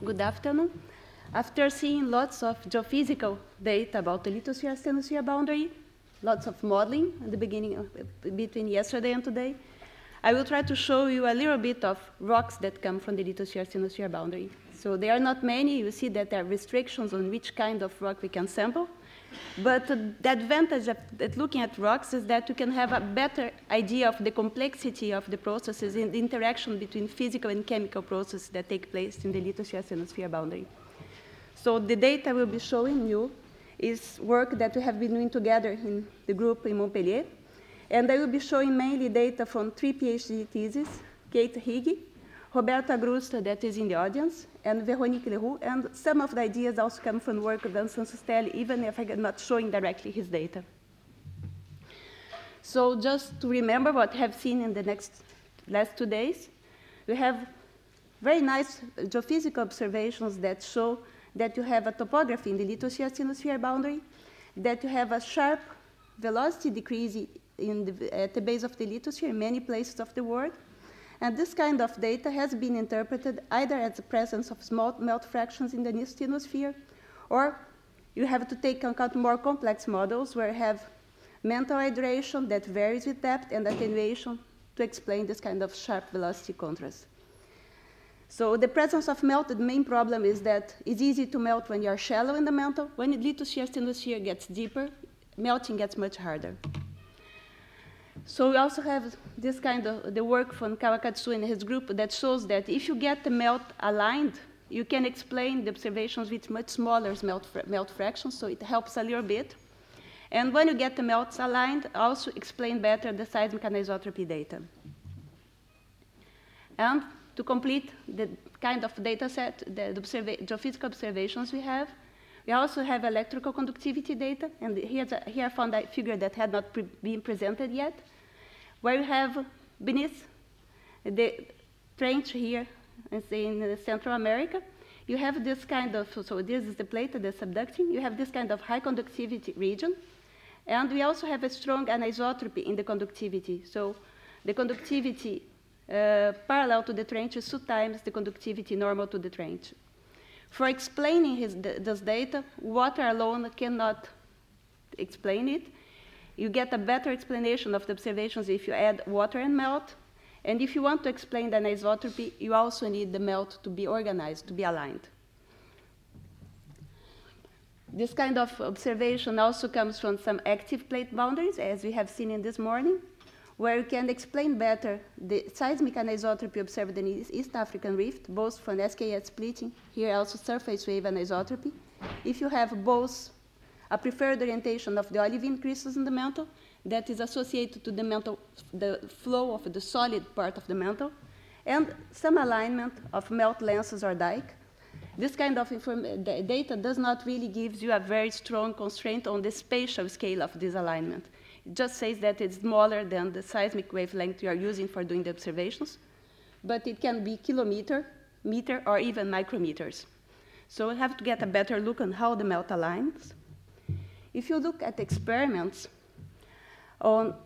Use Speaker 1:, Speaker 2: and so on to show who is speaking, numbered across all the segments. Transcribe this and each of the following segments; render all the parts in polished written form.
Speaker 1: Good afternoon. After seeing lots of geophysical data about the lithosphere-asthenosphere boundary, lots of modeling at the beginning between yesterday and today, I will try to show you a little bit of rocks that come from the lithosphere-asthenosphere boundary. So there are not many. You see that there are restrictions on which kind of rock we can sample. But the advantage of looking at rocks is that you can have a better idea of the complexity of the processes and the interaction between physical and chemical processes that take place in the lithosphere-asthenosphere boundary. So the data I will be showing you is work that we have been doing together in the group in Montpellier. And I will be showing mainly data from 3 PhD theses, Kate Higgy, Roberto Agrusta, that is in the audience, and Veronique Leroux, and some of the ideas also come from work of Vincent Sustelli, even if I'm not showing directly his data. So just to remember what I have seen in the last 2 days, we have very nice geophysical observations that show that you have a topography in the lithosphere-asthenosphere boundary, that you have a sharp velocity decrease at the base of the lithosphere in many places of the world. And this kind of data has been interpreted either as the presence of small melt fractions in the asthenosphere, or you have to take into account more complex models where you have mental hydration that varies with depth and attenuation to explain this kind of sharp velocity contrast. So the presence of melt, the main problem is that it's easy to melt when you're shallow in the mantle. When the lithosphere-asthenosphere gets deeper, melting gets much harder. So we also have this kind of the work from Kawakatsu and his group that shows that if you get the melt aligned, you can explain the observations with much smaller melt fractions, so it helps a little bit. And when you get the melts aligned, also explain better the seismic anisotropy data. And to complete the kind of data set, the geophysical observations we also have electrical conductivity data, and here I found a figure that had not been presented yet, where you have beneath the trench here, in Central America, you have this kind of, so this is the plate, the subducting, you have this kind of high conductivity region, and we also have a strong anisotropy in the conductivity. So the conductivity parallel to the trench is 2 times the conductivity normal to the trench. For explaining this data, water alone cannot explain it. You get a better explanation of the observations if you add water and melt. And if you want to explain the anisotropy, you also need the melt to be organized, to be aligned. This kind of observation also comes from some active plate boundaries, as we have seen in this morning, where you can explain better the seismic anisotropy observed in the East African rift, both from SKS splitting, here also surface wave anisotropy. If you have both a preferred orientation of the olivine crystals in the mantle that is associated to the mantle, the flow of the solid part of the mantle, and some alignment of melt lenses or dike. This kind of data does not really give you a very strong constraint on the spatial scale of this alignment. It just says that it's smaller than the seismic wavelength you are using for doing the observations, but it can be kilometer, meter, or even micrometers. So we have to get a better look on how the melt aligns. If you look at experiments on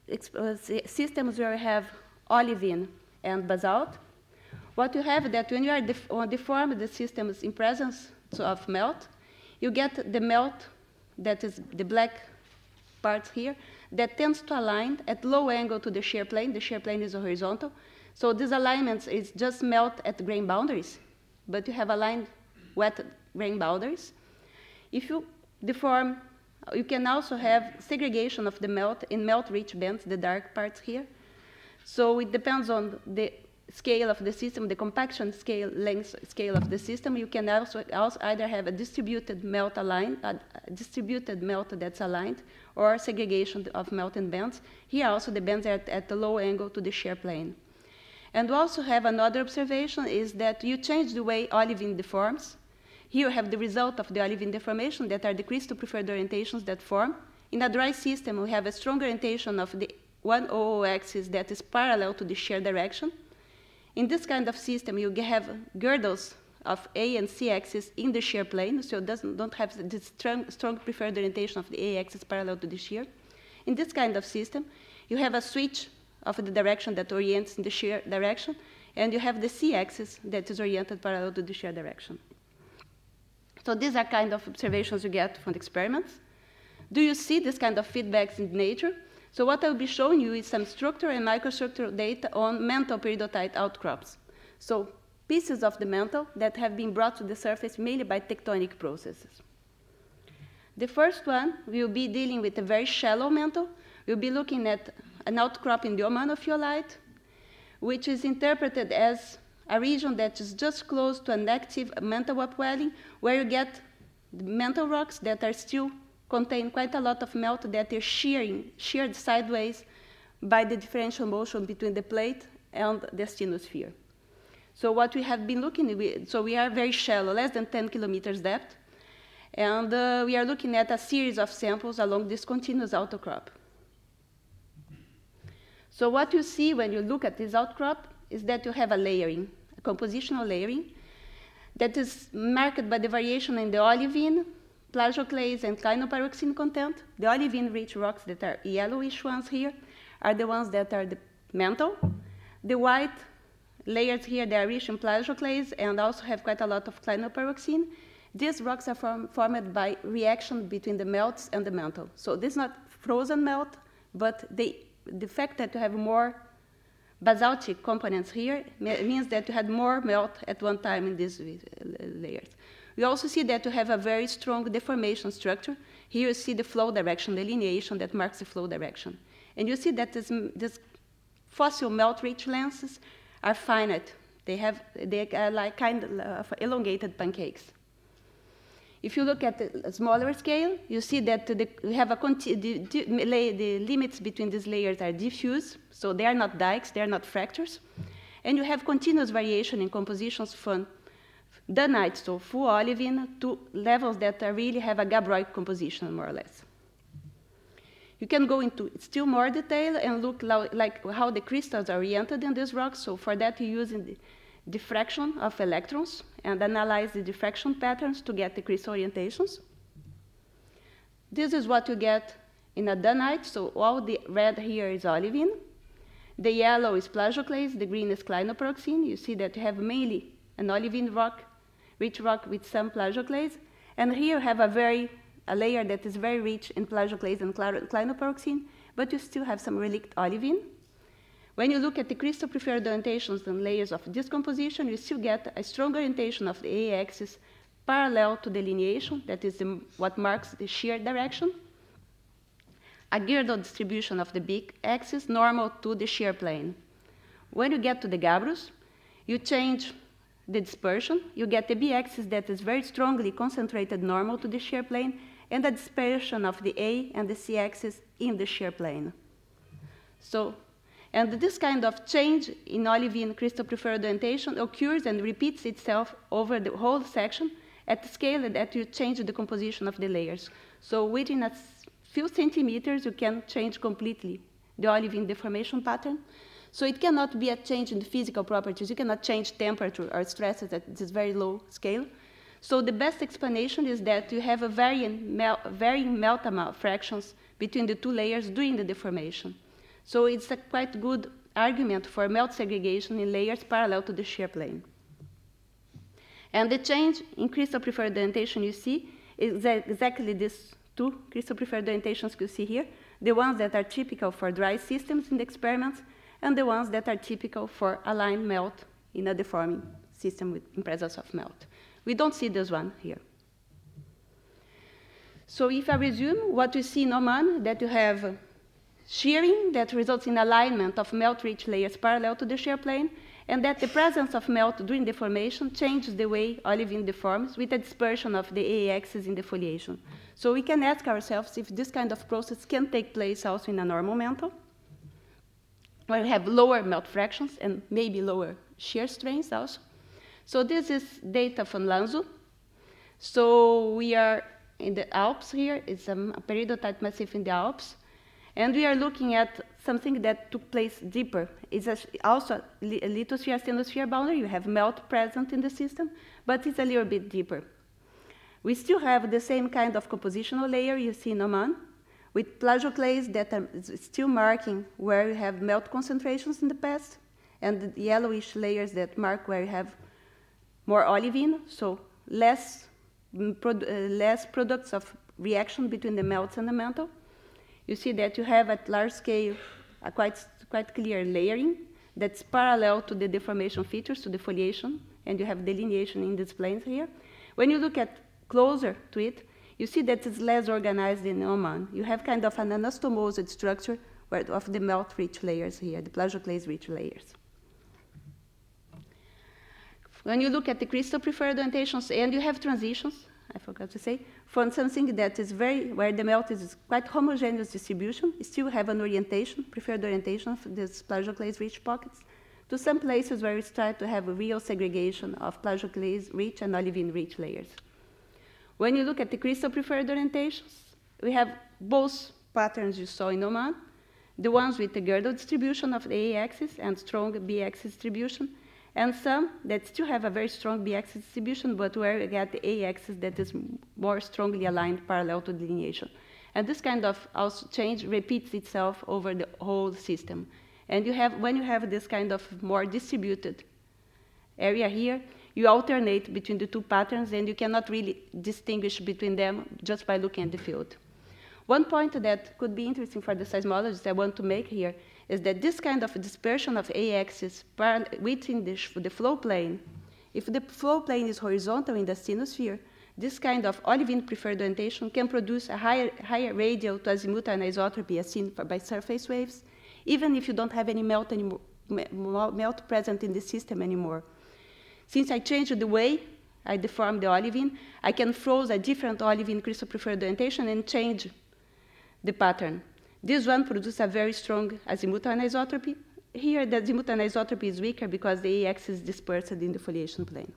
Speaker 1: systems where you have olivine and basalt, what you have is that when you are deform the systems in presence of melt, you get the melt that is the black part here that tends to align at low angle to the shear plane. The shear plane is horizontal. So this alignment is just melt at grain boundaries, but you have aligned wet grain boundaries. If you deform, you can also have segregation of the melt in melt-rich bands, the dark parts here. So it depends on the scale of the system, the compaction scale, length scale of the system. You can also either have a distributed melt distributed melt that's aligned, or segregation of melt in bands. Here also the bands are at the low angle to the shear plane. And we also have another observation is that you change the way olivine deforms. Here you have the result of the olivine deformation that are the crystal preferred orientations that form. In a dry system, we have a strong orientation of the 100 axis that is parallel to the shear direction. In this kind of system, you have girdles of A and C axis in the shear plane, so it don't have this strong preferred orientation of the A axis parallel to the shear. In this kind of system, you have a switch of the direction that orients in the shear direction, and you have the c-axis that is oriented parallel to the shear direction. So these are kind of observations you get from the experiments. Do you see this kind of feedbacks in nature? So what I'll be showing you is some structural and microstructural data on mantle peridotite outcrops. So pieces of the mantle that have been brought to the surface mainly by tectonic processes. The first one will be dealing with a very shallow mantle. We'll be looking at an outcrop in the Omanophyolite, which is interpreted as a region that is just close to an active mantle upwelling, where you get the mantle rocks that are still contain quite a lot of melt that is sheared sideways by the differential motion between the plate and the asthenosphere. So what we have been looking at, so we are very shallow, less than 10 kilometers depth, and we are looking at a series of samples along this continuous outcrop. So what you see when you look at this outcrop is that you have a layering, a compositional layering, that is marked by the variation in the olivine, plagioclase, and clinopyroxene content. The olivine-rich rocks that are yellowish ones here are the ones that are the mantle. The white layers here, they are rich in plagioclase and also have quite a lot of clinopyroxene. These rocks are formed by reaction between the melts and the mantle. So this is not frozen melt, but the fact that you have more basaltic components here means that you had more melt at one time in these layers. We also see that you have a very strong deformation structure. Here you see the flow direction, delineation that marks the flow direction. And you see that this fossil melt-rich lenses are finite. They are like kind of elongated pancakes. If you look at the smaller scale, you see that we have the limits between these layers are diffuse, so they are not dikes, they are not fractures. And you have continuous variation in compositions from dunite, so full olivine, to levels that really have a gabbroic composition, more or less. You can go into still more detail and look like how the crystals are oriented in these rocks. So for that, you use the diffraction of electrons and analyze the diffraction patterns to get the crystal orientations. This is what you get in a dunite. So all the red here is olivine. The yellow is plagioclase. The green is clinopyroxene. You see that you have mainly an olivine rock, rich rock with some plagioclase. And here you have a layer that is very rich in plagioclase and clinopyroxene, but you still have some relict olivine. When you look at the crystal preferred orientations and layers of decomposition, you still get a strong orientation of the A-axis parallel to delineation, that is what marks the shear direction. A girdle distribution of the B-axis normal to the shear plane. When you get to the gabrous, you change the dispersion. You get the B-axis that is very strongly concentrated normal to the shear plane, and the dispersion of the A and the C-axis in the shear plane. And this kind of change in olivine crystal preferred orientation occurs and repeats itself over the whole section at the scale that you change the composition of the layers. So within a few centimeters, you can change completely the olivine deformation pattern. So it cannot be a change in the physical properties. You cannot change temperature or stresses at this very low scale. So the best explanation is that you have a varying melt amount fractions between the two layers during the deformation. So it's a quite good argument for melt segregation in layers parallel to the shear plane. And the change in crystal preferred orientation you see is exactly these two crystal preferred orientations you see here, the ones that are typical for dry systems in the experiments, and the ones that are typical for aligned melt in a deforming system in presence of melt. We don't see this one here. So if I resume, what we see in Oman, that you have shearing that results in alignment of melt-rich layers parallel to the shear plane, and that the presence of melt during deformation changes the way olivine deforms with a dispersion of the A-axis in defoliation. So we can ask ourselves if this kind of process can take place also in a normal mantle, where we have lower melt fractions and maybe lower shear strains also. So this is data from Lanzhou. So we are in the Alps here. It's a peridotite massif in the Alps. And we are looking at something that took place deeper. It's also a lithosphere-asthenosphere boundary. You have melt present in the system, but it's a little bit deeper. We still have the same kind of compositional layer you see in Oman, with plagioclase that are still marking where you have melt concentrations in the past, and the yellowish layers that mark where you have more olivine, so less products of reaction between the melts and the mantle. You see that you have at large scale a quite clear layering that's parallel to the deformation features, to the foliation, and you have delineation in these planes here. When you look at closer to it, you see that it's less organized in Oman. You have kind of an anastomosed structure of the melt-rich layers here, the plagioclase-rich layers. When you look at the crystal-preferred orientations, and you have transitions, I forgot to say, from something that is where the melt is quite homogeneous distribution, you still have an orientation, preferred orientation of these plagioclase-rich pockets, to some places where we start to have a real segregation of plagioclase-rich and olivine-rich layers. When you look at the crystal-preferred orientations, we have both patterns you saw in Oman, the ones with the girdle distribution of the A-axis and strong B-axis distribution, and some that still have a very strong B-axis distribution, but where you get the A-axis that is more strongly aligned parallel to delineation. And this kind of also change repeats itself over the whole system. And when you have this kind of more distributed area here, you alternate between the two patterns, and you cannot really distinguish between them just by looking at the field. One point that could be interesting for the seismologists I want to make here is that this kind of dispersion of A-axis within the flow plane, if the flow plane is horizontal in the asthenosphere, this kind of olivine-preferred orientation can produce a higher radial to azimuth anisotropy as seen by surface waves, even if you don't have any melt present in the system anymore. Since I changed the way I deform the olivine, I can froze a different olivine crystal-preferred orientation and change the pattern. This one produces a very strong azimuth anisotropy. Here, the azimuth anisotropy is weaker because the A-axis is dispersed in the foliation plane.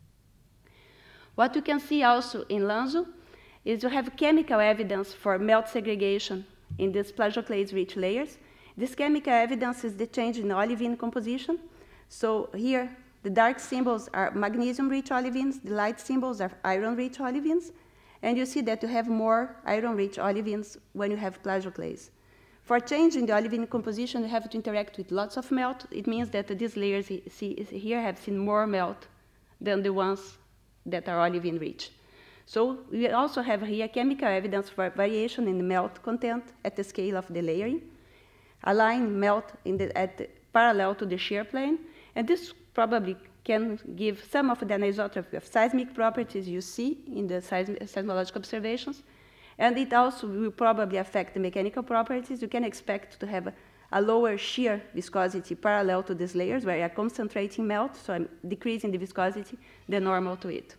Speaker 1: What you can see also in Lanzo is you have chemical evidence for melt segregation in these plagioclase-rich layers. This chemical evidence is the change in olivine composition. So here, the dark symbols are magnesium-rich olivines, the light symbols are iron-rich olivines, and you see that you have more iron-rich olivines when you have plagioclase. For changing the olivine composition, you have to interact with lots of melt. It means that these layers here have seen more melt than the ones that are olivine-rich. So we also have here chemical evidence for variation in the melt content at the scale of the layering, align melt parallel to the shear plane, and this probably can give some of the anisotropy of seismic properties you see in the seismological observations, and it also will probably affect the mechanical properties. You can expect to have a lower shear viscosity parallel to these layers where you are concentrating melt, so I'm decreasing the viscosity than normal to it.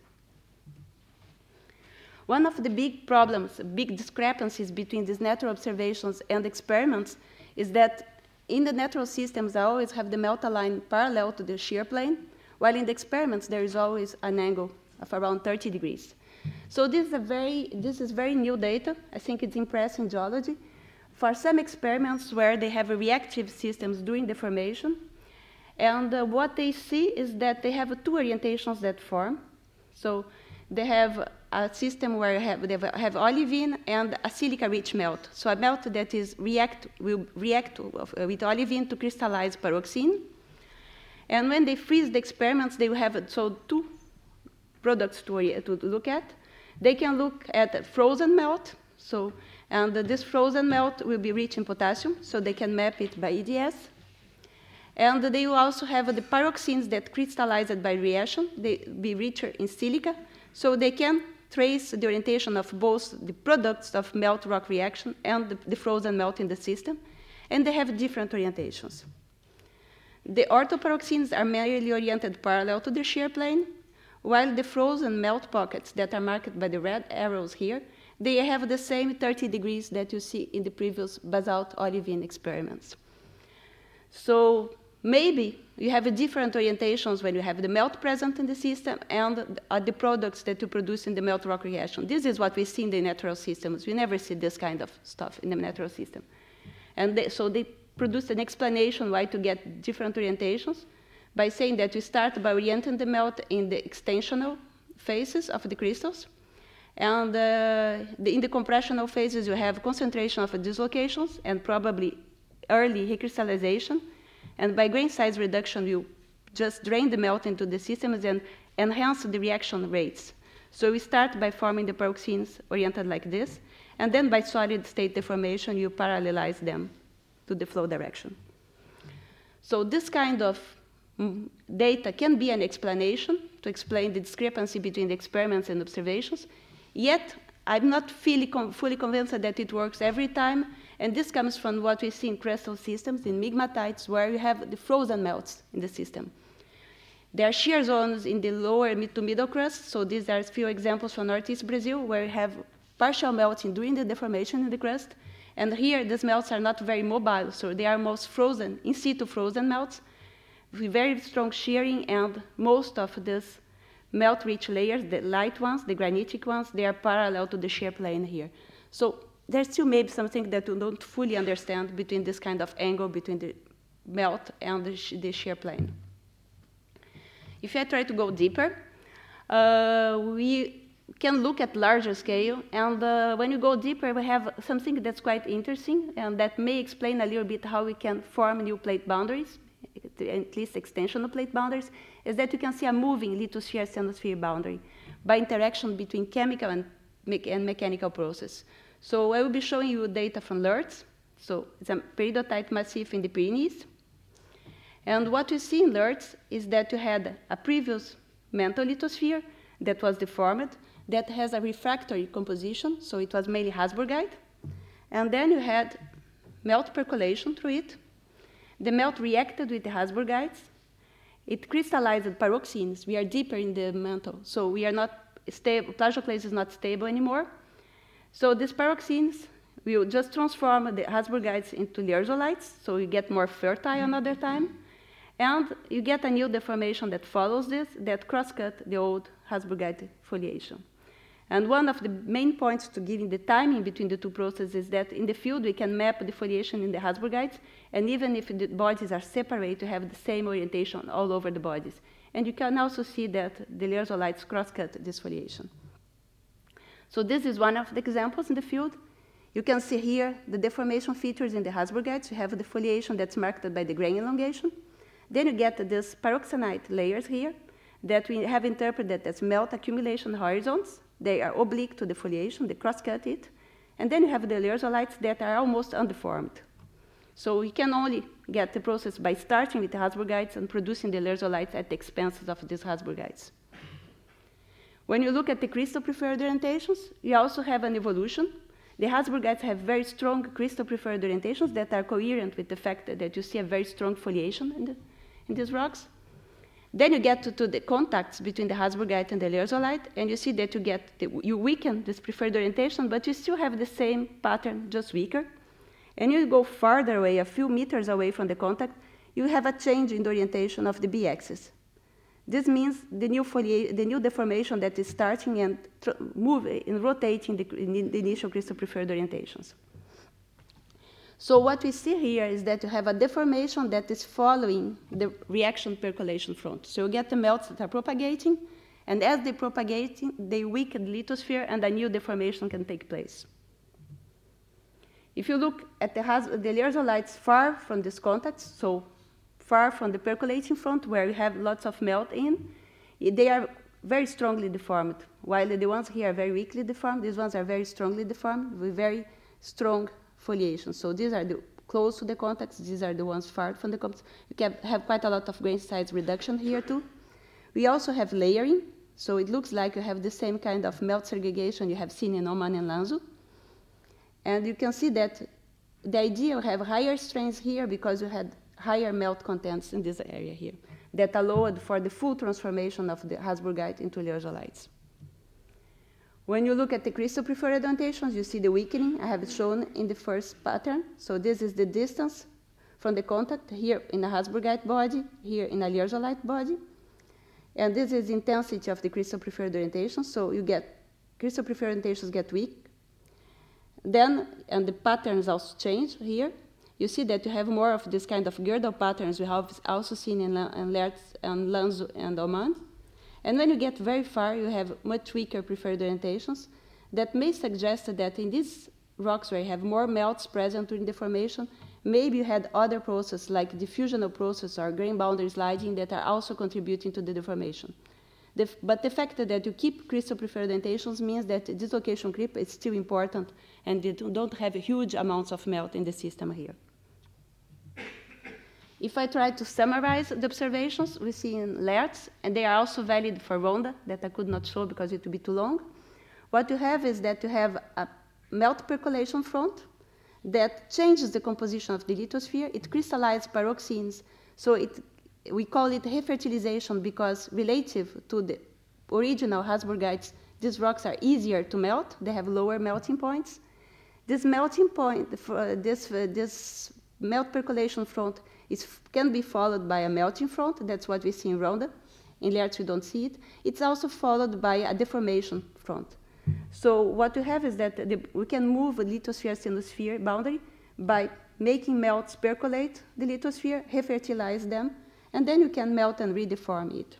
Speaker 1: One of the big problems, big discrepancies between these natural observations and experiments is that in the natural systems, I always have the melt aligned parallel to the shear plane, while in the experiments, there is always an angle of around 30 degrees. So this is very new data. I think it's impressive in geology. For some experiments where they have reactive systems during the formation, and what they see is that they have two orientations that form. So they have a system where they have olivine and a silica-rich melt. So a melt that will react with olivine to crystallize pyroxene. And when they freeze the experiments, they will have two products to look at. They can look at frozen melt. And this frozen melt will be rich in potassium, so they can map it by EDS. And they will also have the pyroxenes that crystallized by reaction. They will be richer in silica, so they can trace the orientation of both the products of melt rock reaction and the frozen melt in the system. And they have different orientations. The orthopyroxenes are merely oriented parallel to the shear plane, while the frozen melt pockets that are marked by the red arrows here, they have the same 30 degrees that you see in the previous basalt olivine experiments. So maybe you have different orientations when you have the melt present in the system and the products that you produce in the melt rock reaction. This is what we see in the natural systems. We never see this kind of stuff in the natural system. And so they produced an explanation why to get different orientations by saying that we start by orienting the melt in the extensional phases of the crystals. And in the compressional phases, you have concentration of dislocations and probably early recrystallization. And by grain size reduction, you just drain the melt into the systems and enhance the reaction rates. So we start by forming the pyroxenes oriented like this, and then by solid state deformation, you parallelize them to the flow direction. So this kind of data can be an explanation to explain the discrepancy between the experiments and observations, yet I'm not fully convinced that it works every time, and this comes from what we see in crustal systems, in migmatites, where you have the frozen melts in the system. There are shear zones in the lower to middle crust, so these are a few examples from Northeast Brazil, where you have partial melting during the deformation in the crust, and here these melts are not very mobile, so they are most frozen, in situ frozen melts, with very strong shearing, and most of these melt-rich layers, the light ones, the granitic ones, they are parallel to the shear plane here. So there's still maybe something that we don't fully understand between this kind of angle between the melt and the shear plane. If I try to go deeper, we can look at larger scale, and when you go deeper, we have something that's quite interesting, and that may explain a little bit how we can form new plate boundaries, at least extensional plate boundaries, is that you can see a moving lithosphere stenosphere boundary by interaction between chemical and mechanical process. So I will be showing you data from LERTS. So it's a peridotite massif in the Pyrenees. And what you see in LERTS is that you had a previous mantle lithosphere that was deformed, that has a refractory composition, so it was mainly Habsburgite. And then you had melt percolation through it. The melt reacted with the Habsburgites. It crystallized pyroxenes. We are deeper in the mantle, so we are not stable. Plagioclase is not stable anymore. So these pyroxenes will just transform the Habsburgites into lierzolites, so you get more fertile another time. And you get a new deformation that follows this, that cross-cut the old Habsburgite foliation. And one of the main points to giving the timing between the two processes is that in the field we can map the foliation in the Habsburgites, and even if the bodies are separate, you have the same orientation all over the bodies. And you can also see that the lierzolites cross-cut this foliation. So this is one of the examples in the field. You can see here the deformation features in the Habsburgites. You have the foliation that's marked by the grain elongation. Then you get these pyroxenite layers here that we have interpreted as melt accumulation horizons. They are oblique to the foliation, they cross-cut it. And then you have the lierzolites that are almost undeformed. So we can only get the process by starting with the Habsburgites and producing the lierzolites at the expense of these Habsburgites. When you look at the crystal-preferred orientations, you also have an evolution. The Habsburgites have very strong crystal-preferred orientations that are coherent with the fact that you see a very strong foliation in these rocks. Then you get to the contacts between the Habsburgite and the lierzolite, and you see that you weaken this preferred orientation, but you still have the same pattern, just weaker. And you go farther away, a few meters away from the contact, you have a change in the orientation of the B-axis. This means the new deformation that is starting and moving and rotating the initial crystal-preferred orientations. So what we see here is that you have a deformation that is following the reaction percolation front. So you get the melts that are propagating, and as they propagate, they weaken the lithosphere, and a new deformation can take place. If you look at the lierzolites far from these contacts, so far from the percolating front where you have lots of melt in, they are very strongly deformed, while the ones here are very weakly deformed. These ones are very strongly deformed with very strong foliation. So these are the close to the contacts. These are the ones far from the contacts. You can have quite a lot of grain size reduction here too. We also have layering. So it looks like you have the same kind of melt segregation you have seen in Oman and Lanzo. And you can see that the idea you have higher strains here because you had higher melt contents in this area here that allowed for the full transformation of the Habsburgite into lierzolites. When you look at the crystal-preferred orientations, you see the weakening I have shown in the first pattern. So this is the distance from the contact here in a Habsburgite body, here in a lierzolite body. And this is intensity of the crystal-preferred orientation. So you get crystal-preferred orientations get weak. Then, and the patterns also change here. You see that you have more of this kind of girdle patterns we have also seen in LERTS and Lanzo and Oman. And when you get very far, you have much weaker preferred orientations that may suggest that in these rocks where you have more melts present during the formation. Maybe you had other processes like diffusional process or grain boundary sliding that are also contributing to the deformation. But the fact that you keep crystal preferred indentations means that dislocation creep is still important and you don't have huge amounts of melt in the system here. If I try to summarize the observations we see in Lertz, and they are also valid for Ronda, that I could not show because it would be too long, what you have is that you have a melt percolation front that changes the composition of the lithosphere. It crystallizes pyroxenes, so we call it refertilization because relative to the original Habsburgites, these rocks are easier to melt. They have lower melting points. This melting point, this melt percolation front can be followed by a melting front. That's what we see in Ronda. In Lertz, we don't see it. It's also followed by a deformation front. So what we have is that we can move a lithosphere-stenosphere boundary by making melts percolate the lithosphere, refertilize them, and then you can melt and redeform it.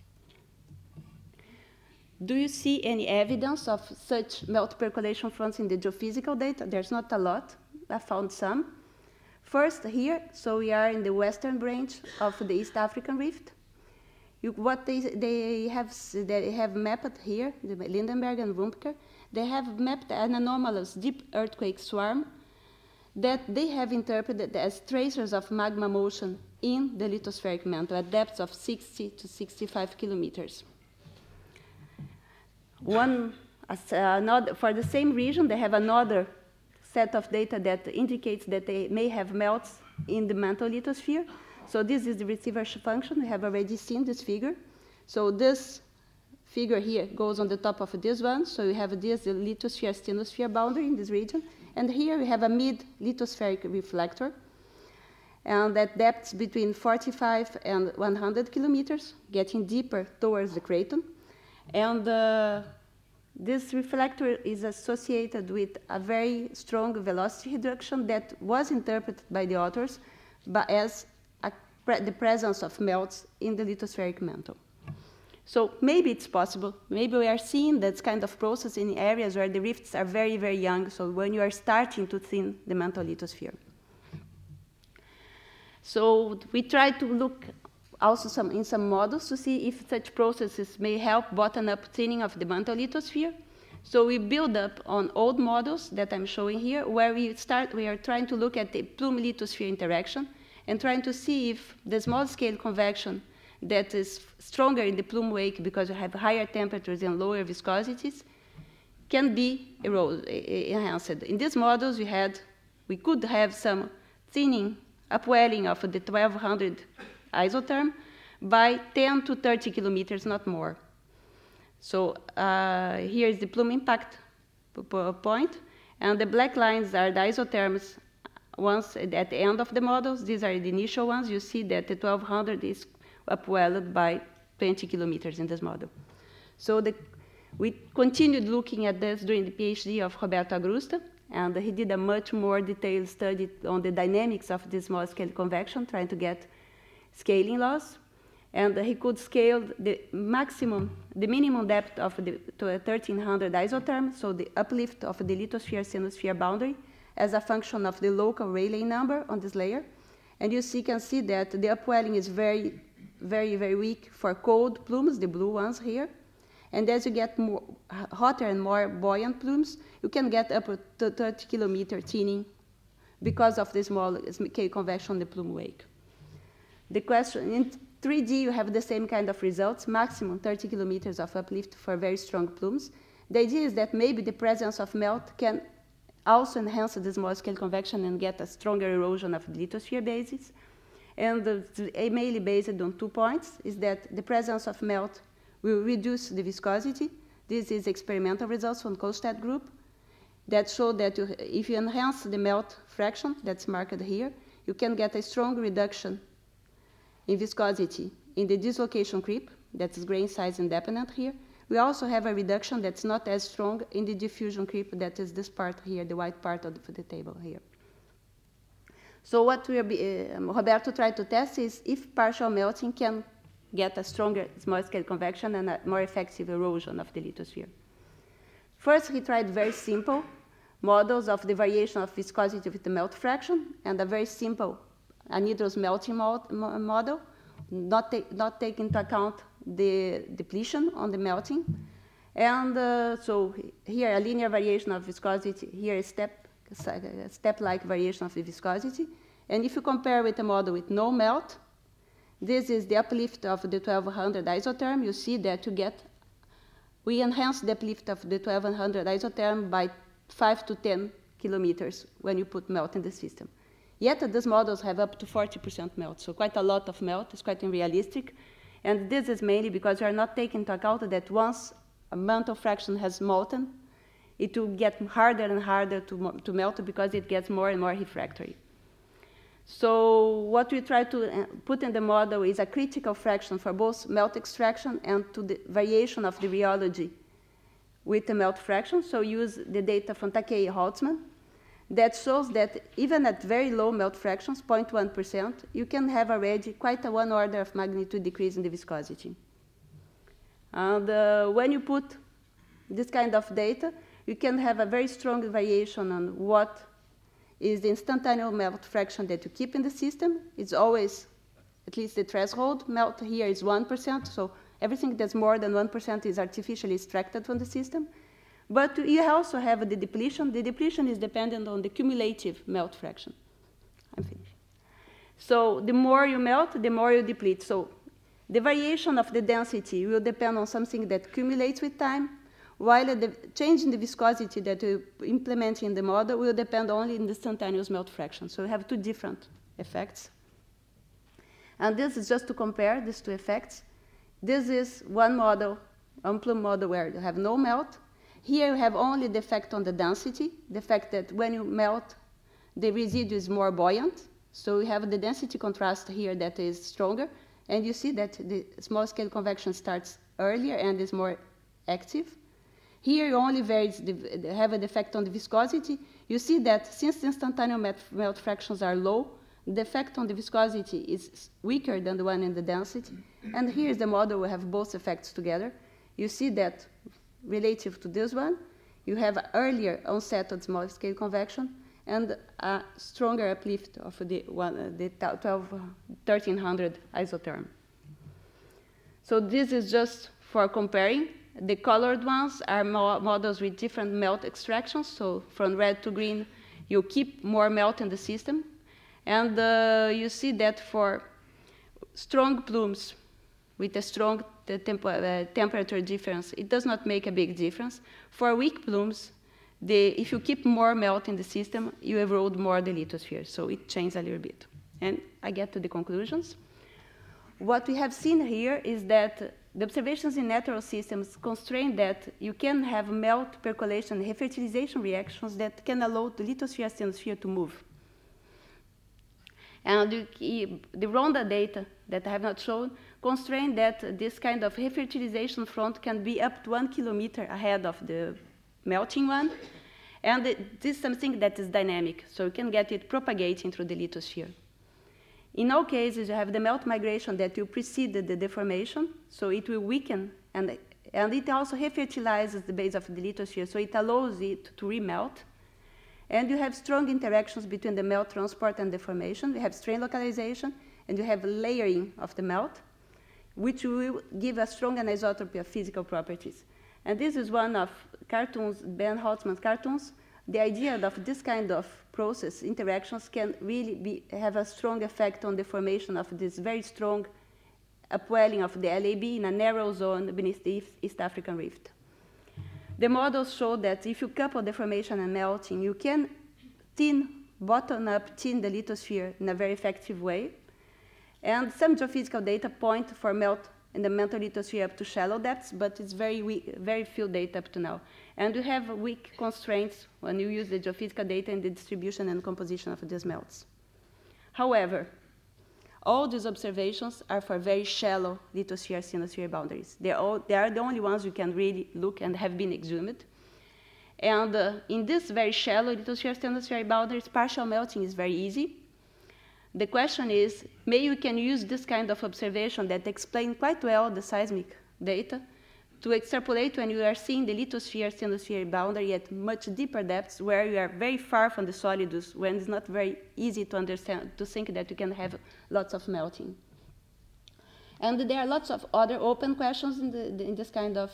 Speaker 1: Do you see any evidence of such melt percolation fronts in the geophysical data? There's not a lot. I found some. First here, so we are in the western branch of the East African Rift. What they have mapped here, the Lindenberg and Rumpker, they have mapped an anomalous deep earthquake swarm that they have interpreted as tracers of magma motion in the lithospheric mantle at depths of 60 to 65 kilometers. For the same region, they have another set of data that indicates that they may have melts in the mantle lithosphere. So this is the receiver function. We have already seen this figure. So this figure here goes on the top of this one. So you have this lithosphere-stenosphere boundary in this region. And here we have a mid-lithospheric reflector. And at depths between 45 and 100 kilometers, getting deeper towards the craton. And this reflector is associated with a very strong velocity reduction that was interpreted by the authors as the presence of melts in the lithospheric mantle. So maybe it's possible. Maybe we are seeing that kind of process in areas where the rifts are very, very young, so when you are starting to thin the mantle lithosphere. So we try to look also in some models to see if such processes may help bottom-up thinning of the mantle lithosphere. So we build up on old models that I'm showing here, where we are trying to look at the plume-lithosphere interaction and trying to see if the small-scale convection that is stronger in the plume wake because you have higher temperatures and lower viscosities can be enhanced. In these models, we could have some thinning, upwelling of the 1200 isotherm by 10 to 30 kilometers, not more. So here is the plume impact point, and the black lines are the isotherms once at the end of the models. These are the initial ones. You see that the 1200 is upwelled by 20 kilometers in this model. So we continued looking at this during the PhD of Roberto Agrusta, and he did a much more detailed study on the dynamics of this small-scale convection, trying to get scaling laws. And he could scale the minimum depth of to a 1300 isotherm, so the uplift of the lithosphere-stenosphere boundary as a function of the local Rayleigh number on this layer. And you can see that the upwelling is very, very, very weak for cold plumes, the blue ones here. And as you get more hotter and more buoyant plumes, you can get up to 30 kilometer thinning because of the small-scale convection on the plume wake. The question, in 3D, you have the same kind of results, maximum 30 kilometers of uplift for very strong plumes. The idea is that maybe the presence of melt can also enhance the small-scale convection and get a stronger erosion of the lithosphere bases. And mainly based on 2 points, is that the presence of melt will reduce the viscosity. This is experimental results from Kolstad group that show that if you enhance the melt fraction, that's marked here, you can get a strong reduction in viscosity in the dislocation creep, that is grain size independent here. We also have a reduction that's not as strong in the diffusion creep, that is this part here, the white part of the table here. So what Roberto tried to test is if partial melting can get a stronger small-scale convection and a more effective erosion of the lithosphere. First, he tried very simple models of the variation of viscosity with the melt fraction, and a very simple anhydrous melting model, not take into account the depletion on the melting. And so here a linear variation of viscosity, here a step-like variation of the viscosity. And if you compare with a model with no melt, this is the uplift of the 1200 isotherm. You see that we enhance the uplift of the 1200 isotherm by 5 to 10 kilometers when you put melt in the system. Yet these models have up to 40% melt, so quite a lot of melt. It's quite unrealistic. And this is mainly because we are not taking into account that once a mantle fraction has molten, it will get harder and harder to melt because it gets more and more refractory. So what we try to put in the model is a critical fraction for both melt extraction and to the variation of the rheology with the melt fraction. So use the data from Takei-Holtzman that shows that even at very low melt fractions, 0.1%, you can have already quite a 1 order of magnitude decrease in the viscosity. And when you put this kind of data, you can have a very strong variation on what is the instantaneous melt fraction that you keep in the system. It's always, at least the threshold melt here is 1%, so everything that's more than 1% is artificially extracted from the system. But you also have the depletion. The depletion is dependent on the cumulative melt fraction. I'm finished. So the more you melt, the more you deplete. So the variation of the density will depend on something that accumulates with time, while the change in the viscosity that you implement in the model will depend only on the instantaneous melt fraction. So you have two different effects. And this is just to compare these two effects. This is one model, Plume model, where you have no melt. Here you have only the effect on the density, the fact that when you melt, the residue is more buoyant. So you have the density contrast here that is stronger. And you see that the small-scale convection starts earlier and is more active. Here you only have an effect on the viscosity. You see that since the instantaneous melt fractions are low, the effect on the viscosity is weaker than the one in the density. And here is the model we have both effects together. You see that relative to this one, you have earlier onset of small-scale convection and a stronger uplift of the 1300 isotherm. So this is just for comparing. The colored ones are models with different melt extractions. So from red to green, you keep more melt in the system. And you see that for strong plumes with a strong temperature difference, it does not make a big difference. For weak plumes, if you keep more melt in the system, you erode more the lithosphere. So it changes a little bit. And I get to the conclusions. What we have seen here is that the observations in natural systems constrain that you can have melt, percolation, and refertilization reactions that can allow the lithosphere-asthenosphere to move. And the Ronda data that I have not shown constrain that this kind of refertilization front can be up to 1 kilometer ahead of the melting one. And this is something that is dynamic, so you can get it propagating through the lithosphere. In all cases, you have the melt migration that will precede the deformation, so it will weaken, and it also refertilizes the base of the lithosphere, so it allows it to remelt. And you have strong interactions between the melt transport and deformation. You have strain localization, and you have layering of the melt, which will give a strong anisotropy of physical properties. And this is one of cartoons, Ben Holtzman's cartoons. The idea of this kind of process interactions can really have a strong effect on the formation of this very strong upwelling of the LAB in a narrow zone beneath the East African Rift. The models show that if you couple deformation and melting, you can bottom-up thin the lithosphere in a very effective way. And some geophysical data point for melt in the mantle lithosphere up to shallow depths, but it's very weak, very few data up to now. And you have weak constraints when you use the geophysical data in the distribution and composition of these melts. However, all these observations are for very shallow lithosphere-asthenosphere boundaries. They are the only ones you can really look and have been exhumed. And in this very shallow lithosphere-asthenosphere boundaries, partial melting is very easy. The question is, maybe we can use this kind of observation that explain quite well the seismic data to extrapolate when you are seeing the lithosphere-stenosphere boundary at much deeper depths where you are very far from the solidus, when it's not very easy to understand, to think that you can have lots of melting. And there are lots of other open questions in this kind of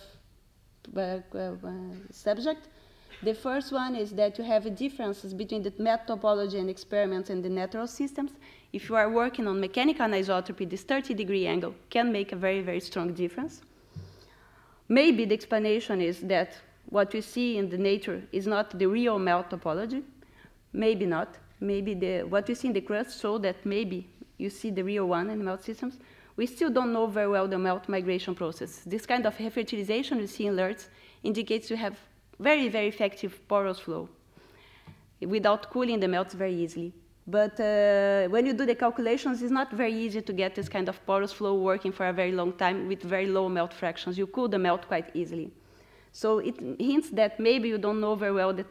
Speaker 1: subject. The first one is that you have differences between the method topology and experiments and the natural systems. If you are working on mechanical anisotropy, this 30-degree angle can make a very, very strong difference. Maybe the explanation is that what we see in the nature is not the real melt topology. Maybe not. Maybe what we see in the crust show that maybe you see the real one in the melt systems. We still don't know very well the melt migration process. This kind of refertilization we see in LERTs indicates you have very, very effective porous flow without cooling the melts very easily. But when you do the calculations, it's not very easy to get this kind of porous flow working for a very long time with very low melt fractions. You cool the melt quite easily. So it hints that maybe you don't know very well the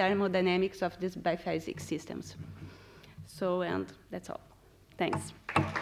Speaker 1: thermodynamics of these biphasic systems. So, and that's all. Thanks.